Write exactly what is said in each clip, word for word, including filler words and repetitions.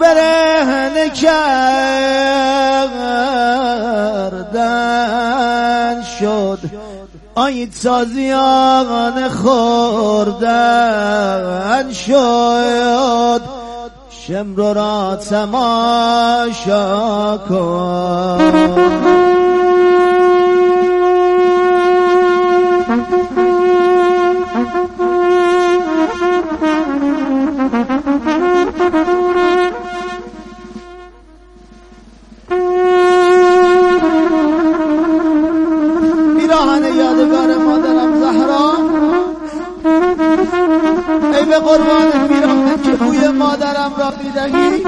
برهنه کردن شد، آید سازیان خوردن شد، شمرو را تماشا کن. یادگار مادرم زهرا، ای به قربان پیراهنت که بوی مادرم را میدهی،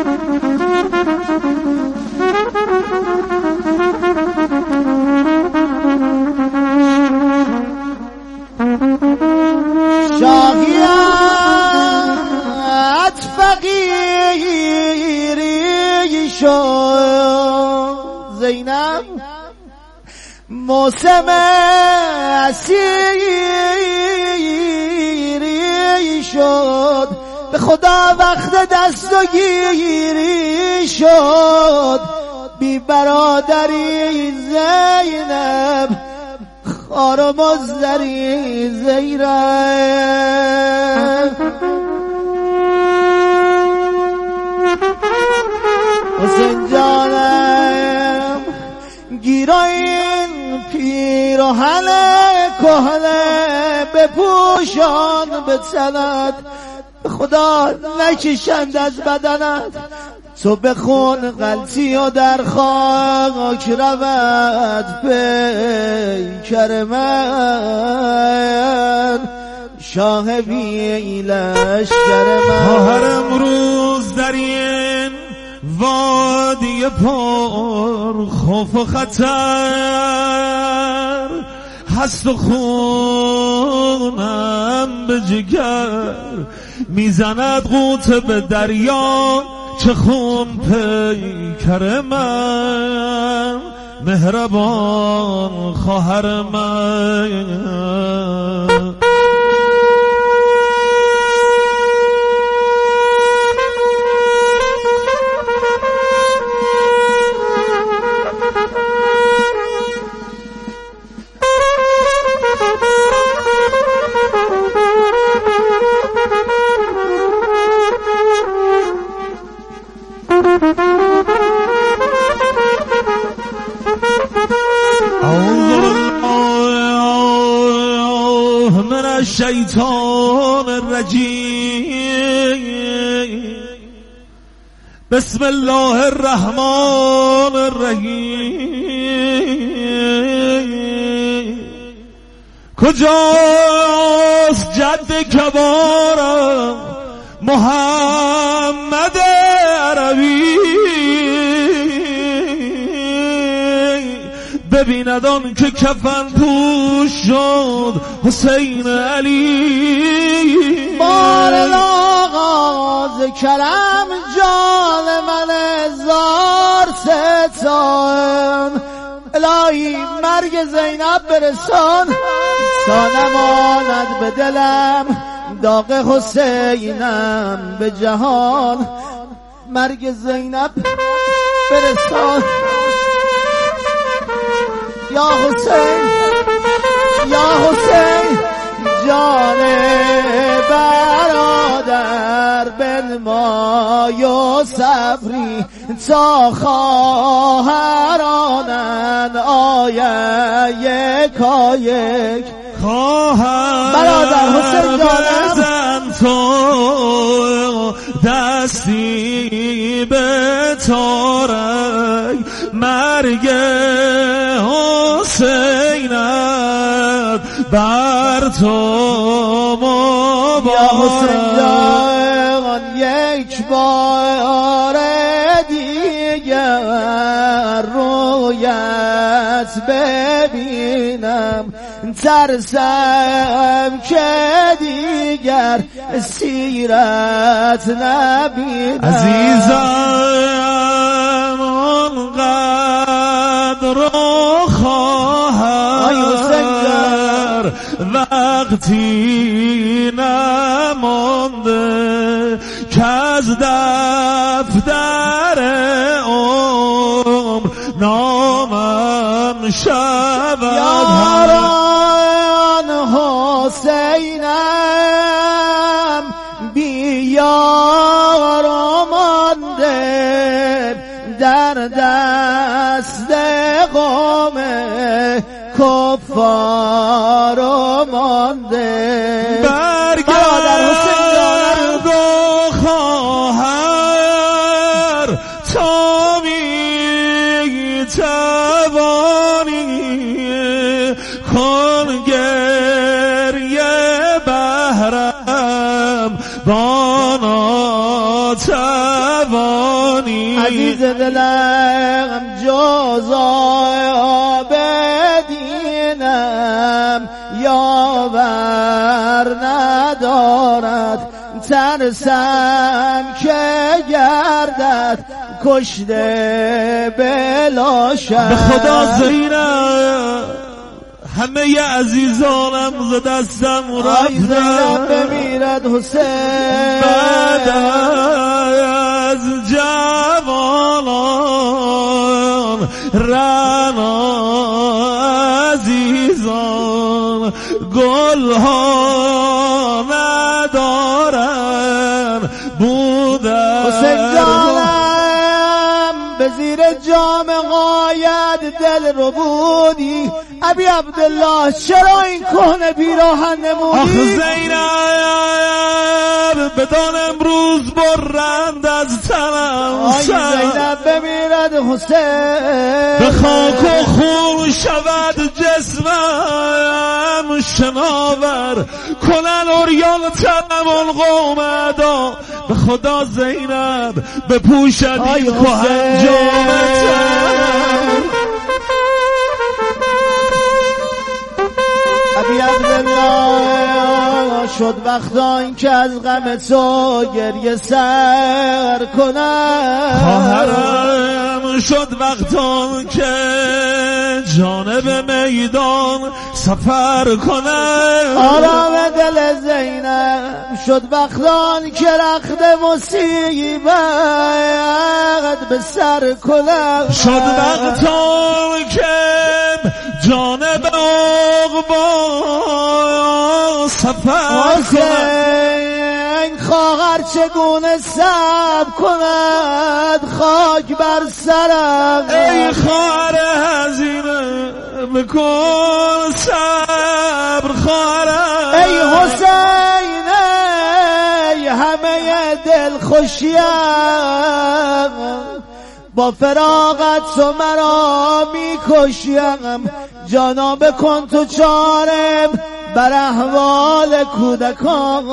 شاهیت فقیری شد، زینب موسم اسیری شد، به خدا وقت دست و گیری شد، بی برادری زینب خار و مزدری زیرب. حسین جانم گیرای پیراهن کهنه بپوشان به تنت، به خدا نکشند از بدنت، تو بخون غلطی و در خاک رود پیکر من، شاه بی لشکر من. هر امروز در این وادی پر خوف و خطر هست و خونم به جگر میزند غوطه به دریا، چه خون پیکر من، مهربان خواهر من. من الشیطان الرجیم، بسم الله الرحمن الرحیم. کجاست جد کبارم محمد عربی، ببیند آن که کفن پوش شد حسین علی. بار آغاز کرم جان من زار ستان، الهی مرگ زینب برسان، تا نماند به دلم داغ حسینم به جهان. مرگ زینب برسان یا حسین، یا حسین جان برادر بنمای و صبری، تا خواهرانن آیه یکا یک. خواهر برادر حسین جانم تو دستی به تارک، مرگ حسینت بر تو مبارک. یا حسین جان یک بار دیگر رویت ببینم، ترسم که دیگر سیرت نبینم. عزیزم آنقدر خواهر وقتی نمانده که از دفع دفتر عمر نامم شود. یاران حسینم بیار مانده در دست قوم کفار مانده. برگرد و خواهر تا می توانی کن گریه بهرم با ناتوانی. عزیز دلم جز آبدینم یاور ندارد، ترسم که گردد کشته بلا شرط. به خدا زینب همه عزیزانم ز دستم رفتن، بمیرد حسین بعد از جوانان رنا عزیزان گلها ندارن بودن. حسین جانم به زیر جام غاید دل رو بودی، ابی عبدالله چرا این کهنه پیراهن نمودی؟ آخ زینب بدان امروز برند از تنم، آی زینب بمیرد حسین به خاک و خون شود جسمم، شناور کنن اوریان تنم القوم ادا. به خدا زینب بپوشد این کهن جامتم. ابی عبدالله شد وقتان که از غم تو گریه سر کنم، خواهرم شد وقتان که جانب میدان سفر کنم. آرام دل زینب شد وقتان که رخت مصیبت به سر کنم. شد وقتان که جانب عقبا سفر کنم. خواهر چگونه صبر کند خاک بر سرم. ای خواهر هزینه بکن صبر خواهرم. ای حسین ای همه دل خوشیم، با فراغت تو مرا میکشیم. جانا بکن تو چارم بر احوال کودکان.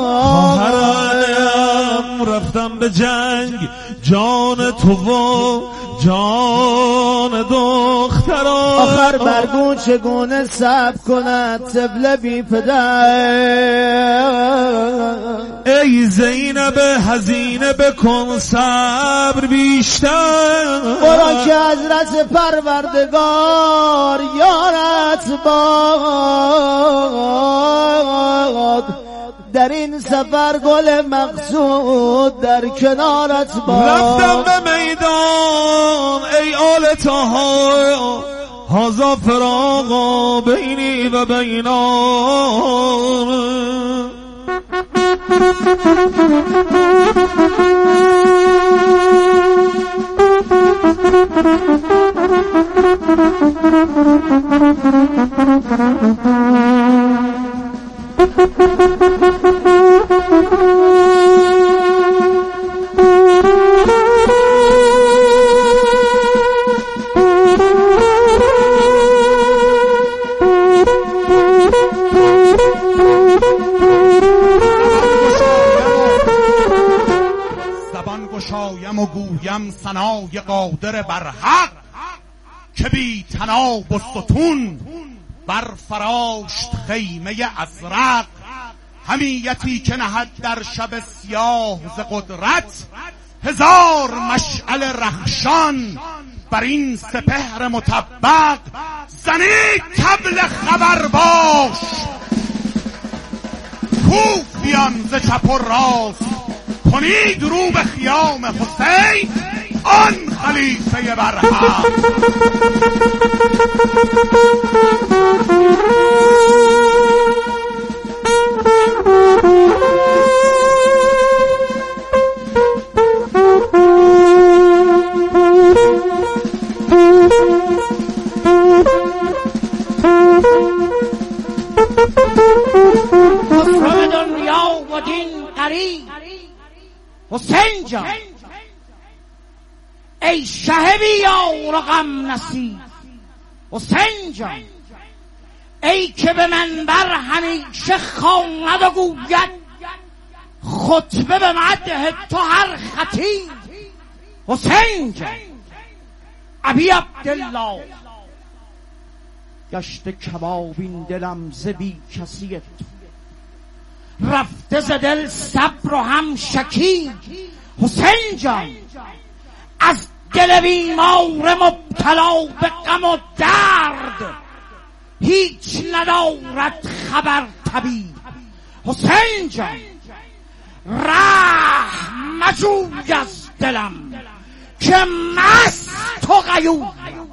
خواهرم رفتم به جنگ جان تو و جان دختران، آخر برگون چگونه صبر کند طفل بی پدر. ای زینب هزینه بکن صبر بیشتر، برا که حضرت پروردگار یارت باد. در این سفر گل مقصود در کنارت باد. رفتم به میدان ای آل طاها هازا فراقا بینی و بینان. زبان گشایم و گویم ثنای قادر بر حق، که بی تناب و ستون بر فراشت خیمه ازرق. حمیتی که نهد در شب سیاه ز قدرت، هزار مشعل رخشان بر این سپهر مطبق. زنید طبل خبر باش کوفیان ز چپ و راست، کنید رو به خیام حسین آن خلیفه برحق. خسرو دنیا و دین قریب حسین جان ای شه بیار و غم نصیب حسین جان ای که به منبر همیشه خواند و گوید خطبه به مدح تو هر خطیب حسین جان ابی عبدالله گشت کبابین دلم ز بی کسی تو رفته ز دل صبر و هم شکی حسین جان از دل بیمار مبتلا به غم و درد هیچ ندارد خبر طبیب حسین جان رحم مجوی از دلم که مست و غیور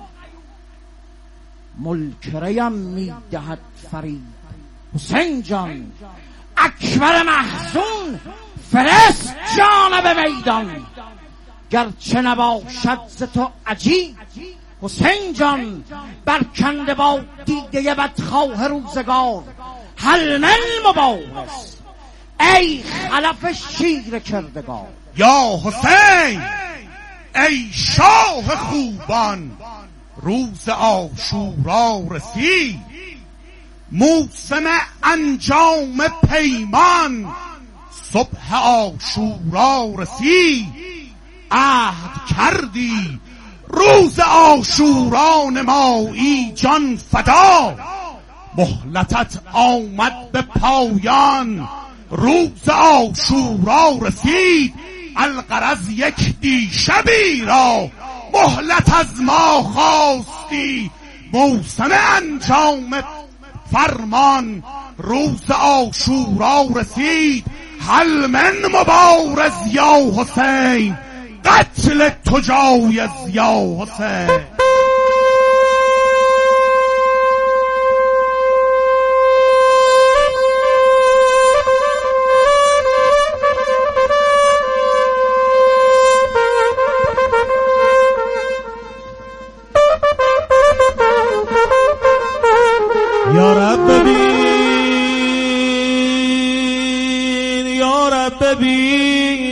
ملکریم میدهد فریب حسین جان اکبر محزون فرست جانب میدان گرچه نباشد ز تو عجیب حسین جان برکنده با دیده بدخواه روزگار هل من مبارز ای خلف شیر کردگار. یا حسین ای شاه خوبان روز عاشورا رسید موسم انجام پیمان صبح عاشورا رسید عهد کردی روز عاشورا نمایی جان فدا مهلتت آمد به پایان روز عاشورا رسید الغرض یک دیشبی را مهلت از ما خواستی موسم انجام فرمان روز عاشورا رسید هل من مبارز یا حسین قتل تو جایز یا حسین. یا رب ببین یا رب ببین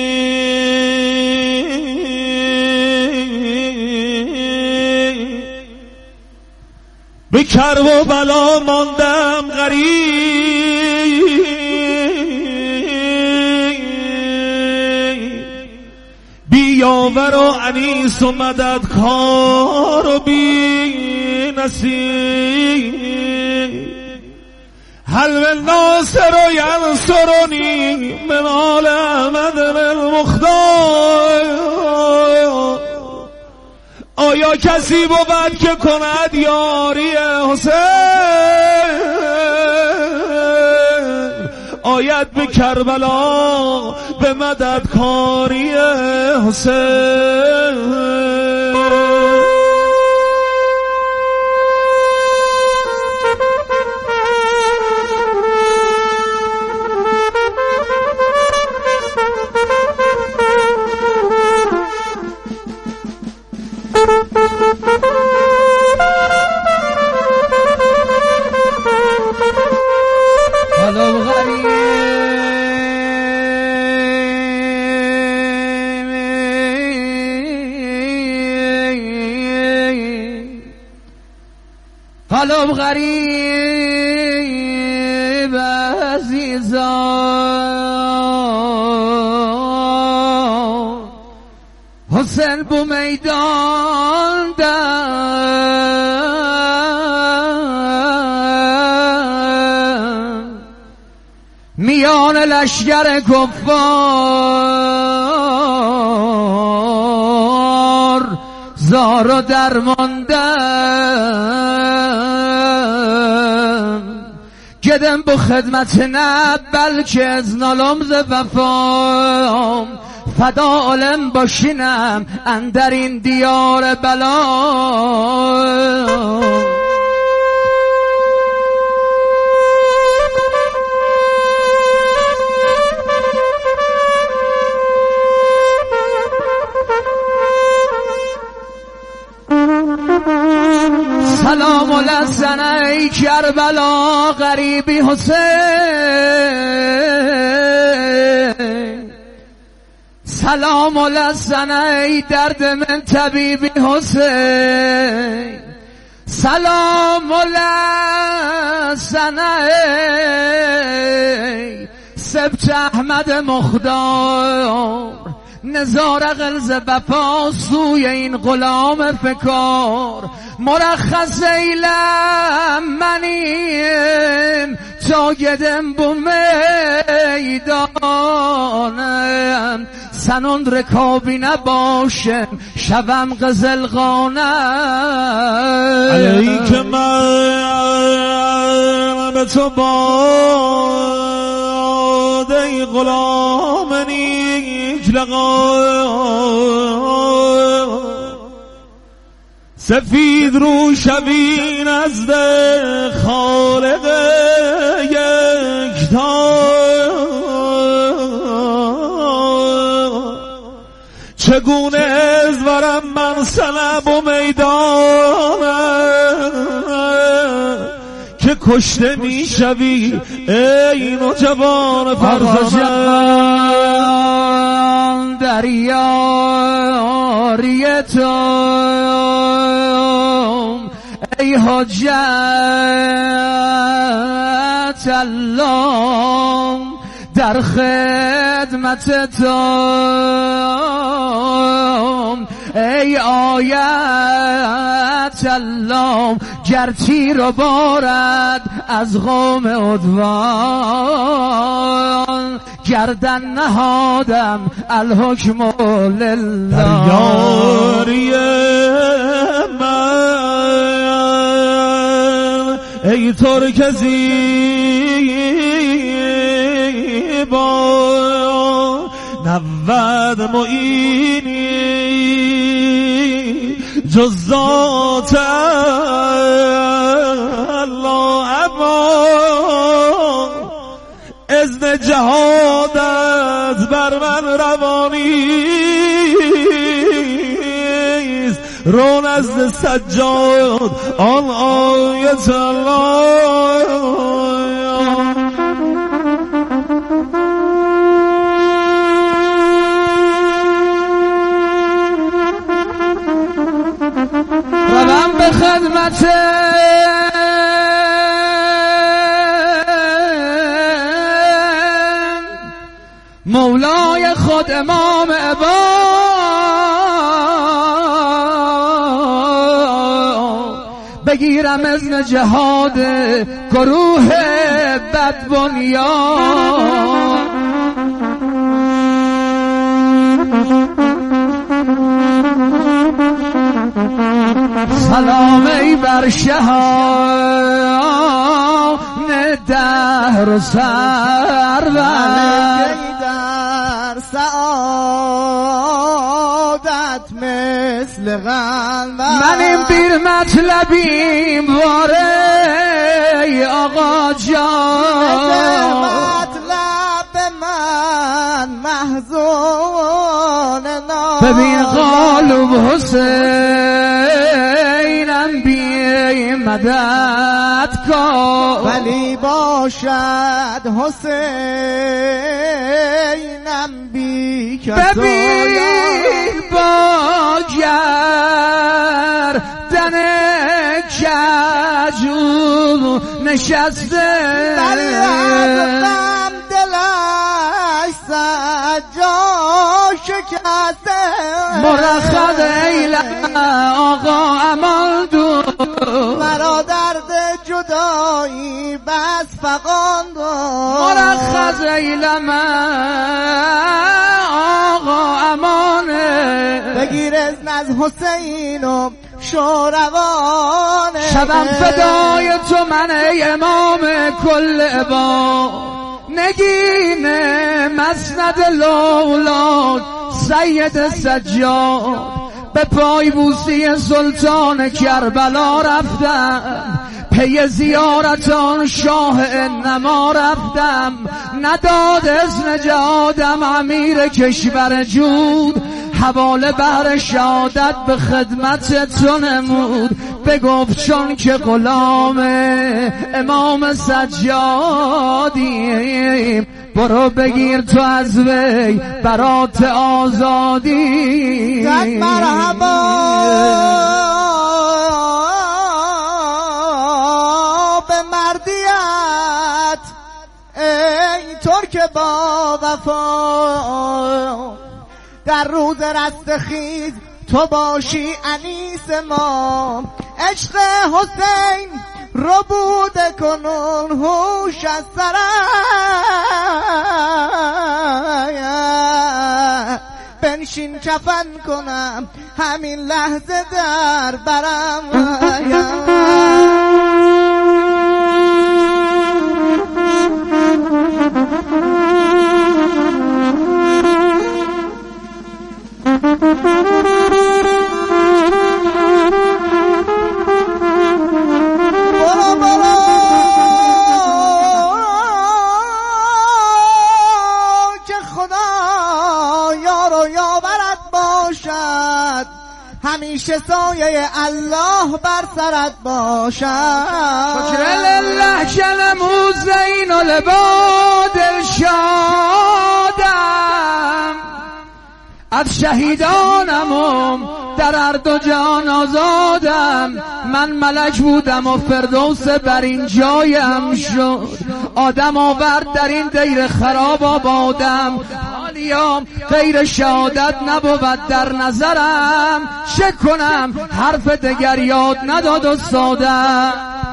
به کرب و بلا ماندم غریب بیاور و انیس و مددکار و بی نصیب هل من ناصر و ینصرنی من آل احمد المختار آیا کسی بود که کند یاری حسین آید به کربلا به مددکاری حسین. قلب غریب قلب غریب عزیزان حسین بو میدان میان لشگر کفار زار و درماندن آمدم با خدمت نه بلکه از نالم ز وفام فدا عالم باشینم اندر این دیار بلا. سلام لسن ای کربلا غریبی حسین، سلام لسن ای درد من طبیبی حسین، سلام لسن ای سبت احمد مخدار، نزار غلظ بپا سوی این غلام فکار. مرخص ایلم منیم تا گدم بو میدانم، سنون رکابی نباشم شوم قزلغانم. علی که من به تو باد ای غلام نیک لقا، سفید رو شوی نزد خالق یکتا، چگونه ازورم من سلب و میدانم که کشته می شوی ای نوجوان فرزند. در یاری تو ای حجت الله، در خدمت تو ای آیت الله، گر تیر و بارد از قوم عدوان، گردن نهادم الحکم لله. در یاری من ای ترک زیبا، نود معینی جز ذات الله، اما اذن جهادت بر من روانیست، رو نزد سجاد آن آیت الله. روم به خدمت مولای خود امام عباد، بگیرم اذن جهاد گروه بدبنیان. سلام ای بر شهان دهر و سرور، در سعادت مثل غنور، من این بیر مطلبیم واره آقا جان، مطلب من محزون نام، ببین قالب حسینم بی مدد کن، ولی باشد حسینم بی کس، ببین با گردن کجو نشسته، ولی از غم دلش سجا شکسته، مرخص ایلم آقا امان دو، مرا درد جدایی بس فقاند، مرخص ایلم آقا امانه، بگیر اذن از حسین و شوروانه. شبم فدای تو من ای امام کل عباد، نگین مسند لولاد سید سجاد. به پای بوسی سلطان کربلا رفتم، پی زیارت آن شاه انما رفتم. نداد اذن جهادم امیر کشور جود، حواله بهر شهادت به خدمت تو نمود. بگفت چون که غلام امام سجادیم، برو بگیر تو از وی برات آزادی. زد مرحبا به مردیت ای ترک با وفا، در روز رستخیز تو باشی انیس ما. عشق حسین رو بوده کنون هوش از سرم، بنشین کفن کنم همین لحظه در برم. همیشه سایه الله بر سرت باشد. شکر لله که نمود زین و لباد الشادم، از شهیدانم در هر دو جهان آزادم. من ملک بودم و فردوس بر این جایم شد، آدم آورد در این دیر خراب آبادم. حالیام غیر شهادت نبود در نظرم، چه کنم حرف دگر یاد نداد و سادم.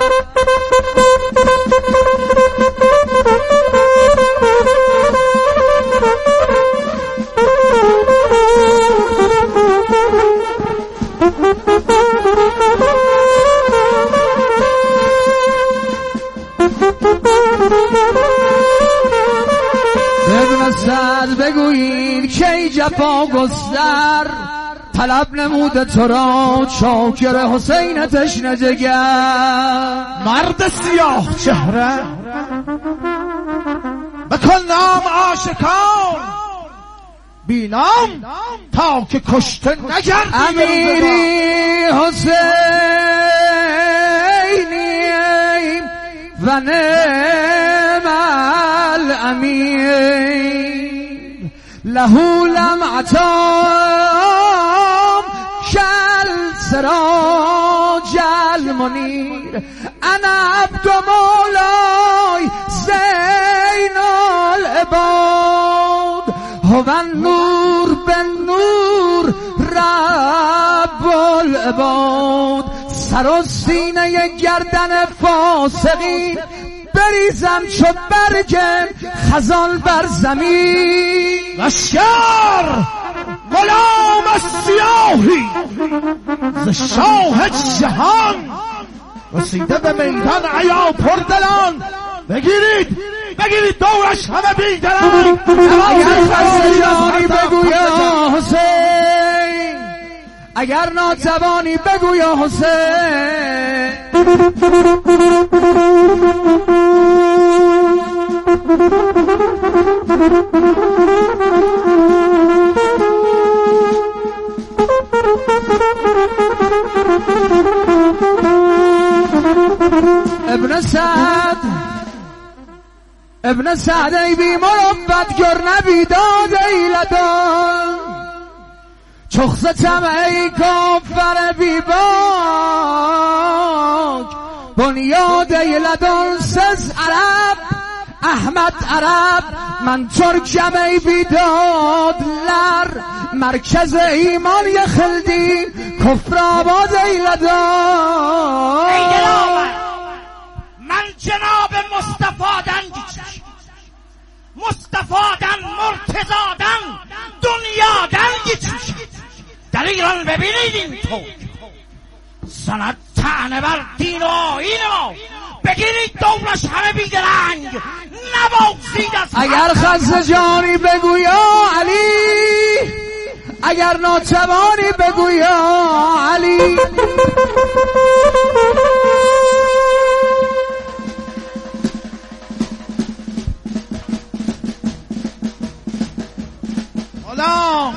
ابن سعد بگویید که ای جفا گستر، طلب نموده تو را چاکر حسین تشنه جگر. مرد سیاه چهره بکن نام آشکار، بی نام تا که کشته نگردی. امیری حسینی و نعم الامیر، لهو لمعتام کل سراج المنیر. انا عبد مولای زین العباد، هو النور بالنور رب العباد. سر و سینه گردن فاسقین بریزم چو برگ خزان بر زمین. لشکر غلام سیاهی ز شاه جهان، رسیده به میدان عیا پردلان. بگیرید بگیرید دورش همه بیدرن. اگر بگو یا حسین، اگر ناتوانی بگو یا حسین. ابن سعد ابن سعد ای بی مربت گر نبیداد ای لدان، چخصتم ای کافر بی باک. بنیاد ای لدان سز عرب احمد عرب، من ترکم ای بیداد لر. مرکز ایمان ی خلدی کفر آباد ای لدان. ای دلاور من جناب مصطفادن گیچش، مصطفادن مرتضادن دنیادن گیچش. در ایران ببینید این تو زند طعنه بر دین و آیین ما. بگیرید دورش همه بیدرنگ، نوازید از اگر خسته جانی بگو یا علی، اگر ناتوانی بگو یا علی. غلام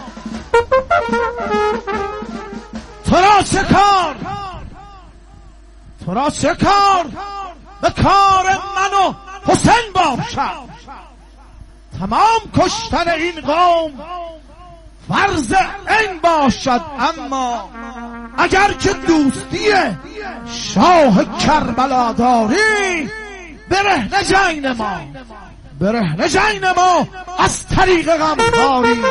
تو را چه کار، تو را چه کار به کار من و حسین باشد؟ تمام کشتن این قوم فرض این باشد، اما اگر که دوستی شاه کربلا داری، برهنه جین ما، برهنه جین ما از طریق غمخواری.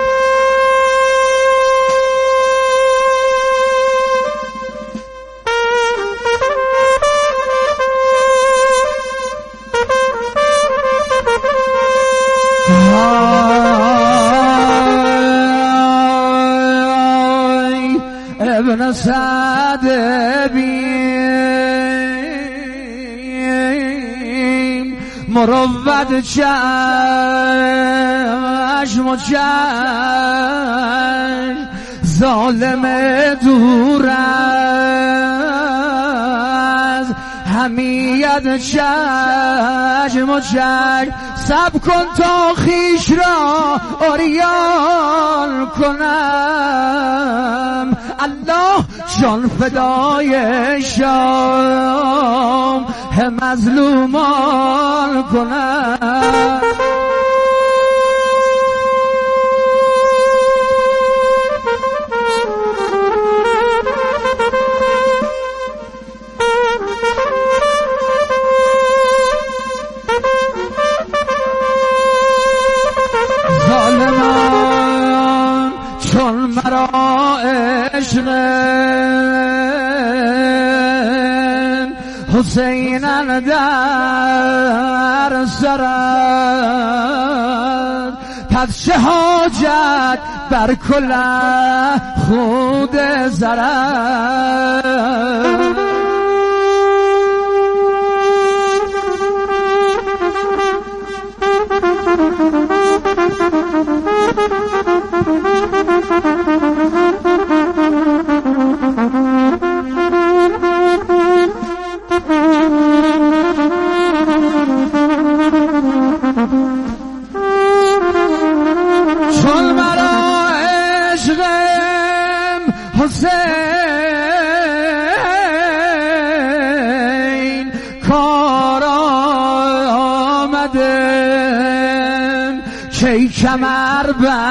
ابن سعد بیم مروت چشم و چشم، ظالم دور از حمیت چشم و چشم. سب کن تا خیش را عریان کنم، الله جان فدای شام مظلومان کنم. ظالمان چون مرا عشق حسینن در سرد، پس چه حاجت بر کله خود زرد. چون مرا عشقم حسین کار آمده، چه کمر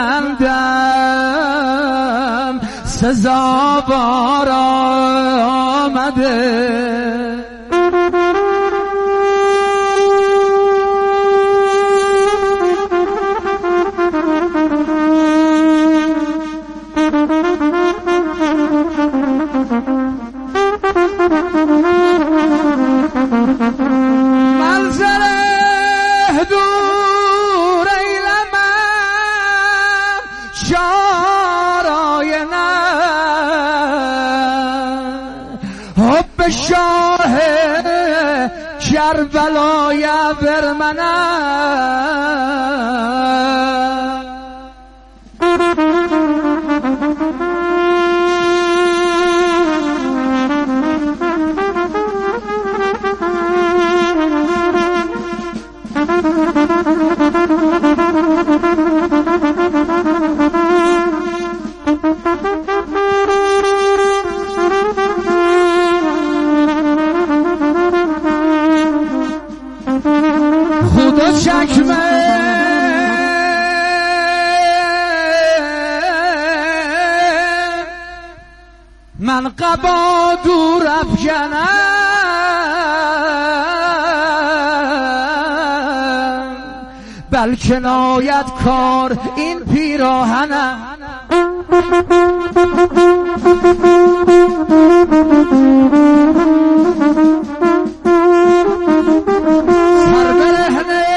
بندم سزاوار آمده. منظر دور ایلمم شارای نه، حب شاه کربلای برمنم. خدا چکمه من قبا دور افکنم، بلکه ناید کار این پیراهنم. سر برهنه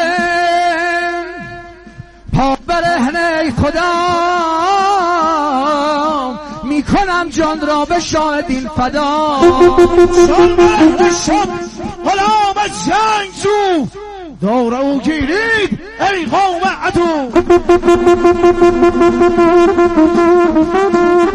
پا برهنه خدا می کنم جان را به شاه دین فدا. چون برهنه شد غلام جنگ جو دور او گیرید ای قوم عدو.